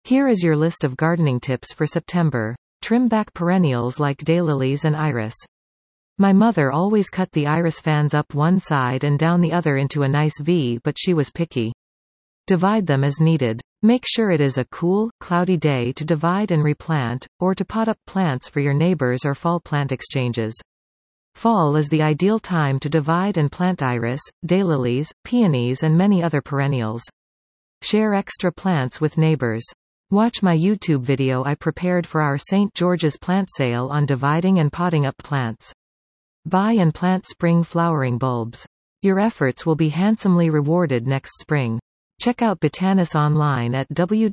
Here is your list of gardening tips for September. Trim back perennials like daylilies and iris. My mother always cut the iris fans up one side and down the other into a nice V, but she was picky. Divide them as needed. Make sure it is a cool, cloudy day to divide and replant, or to pot up plants for your neighbors or fall plant exchanges. Fall is the ideal time to divide and plant iris, daylilies, peonies and many other perennials. Share extra plants with neighbors. Watch my YouTube video I prepared for our St. George's plant sale on dividing and potting up plants. Buy and plant spring flowering bulbs. Your efforts will be handsomely rewarded next spring. Check out Botanis online at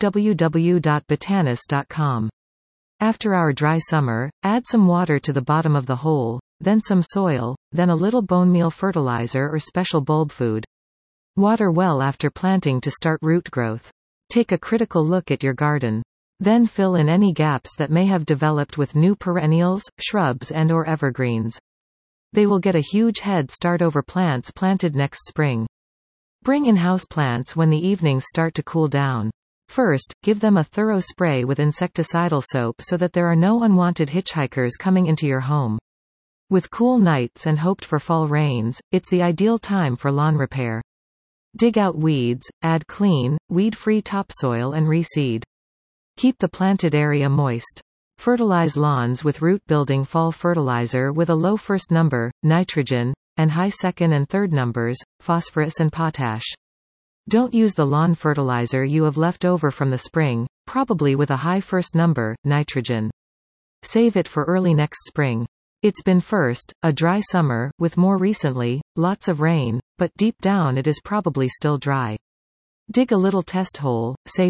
www.botanis.com. After our dry summer, add some water to the bottom of the hole, then some soil, then a little bone meal fertilizer or special bulb food. Water well after planting to start root growth. Take a critical look at your garden. Then fill in any gaps that may have developed with new perennials, shrubs and/or evergreens. They will get a huge head start over plants planted next spring. Bring in houseplants when the evenings start to cool down. First, give them a thorough spray with insecticidal soap so that there are no unwanted hitchhikers coming into your home. With cool nights and hoped for fall rains, it's the ideal time for lawn repair. Dig out weeds, add clean, weed-free topsoil and reseed. Keep the planted area moist. Fertilize lawns with root-building fall fertilizer with a low first number, nitrogen, and high second and third numbers, phosphorus and potash. Don't use the lawn fertilizer you have left over from the spring, probably with a high first number, nitrogen. Save it for early next spring. It's been a dry summer, with more recently, lots of rain, but deep down it is probably still dry. Dig a little test hole, say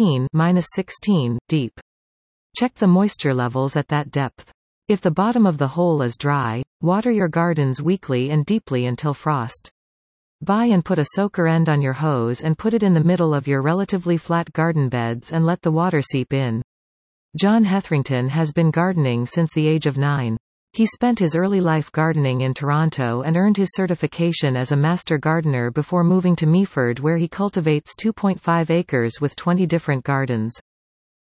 14–16, deep. Check the moisture levels at that depth. If the bottom of the hole is dry, water your gardens weekly and deeply until frost. Buy and put a soaker end on your hose and put it in the middle of your relatively flat garden beds and let the water seep in. John Hetherington has been gardening since the age of 9. He spent his early life gardening in Toronto and earned his certification as a master gardener before moving to Meaford, where he cultivates 2.5 acres with 20 different gardens.